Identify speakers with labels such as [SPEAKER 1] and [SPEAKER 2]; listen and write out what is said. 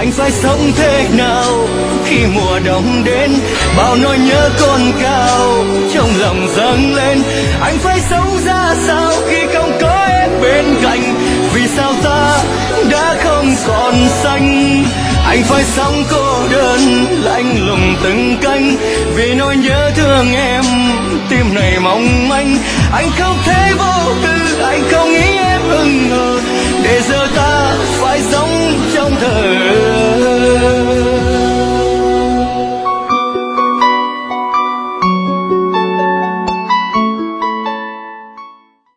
[SPEAKER 1] anh phải sống thế nào khi mùa đông đến, bao nỗi nhớ cồn cào trong lòng dâng lên. Anh phải sống ra sao khi không có em bên cạnh, vì sao ta đã không còn xanh. Anh phải sống cô đơn lạnh lùng từng canh, vì nỗi nhớ thương em tim này mong manh. Anh không thể vô tư, anh không nghĩ em ưng ngờ, để giờ ta phải sống trong